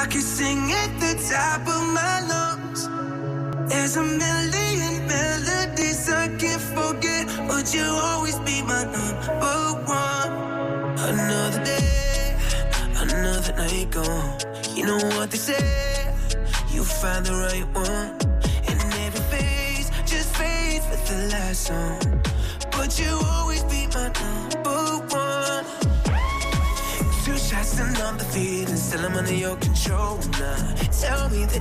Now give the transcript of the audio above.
I can sing at the top of my lungs. There's a million melodies I can't forget, but you'll always be my number one. Another day, another night gone. You know what they say, you find the right one, and every phase just fades with the last song. But you always be my number one. Two shots and I'm defeated, still I'm under your control now. Tell me that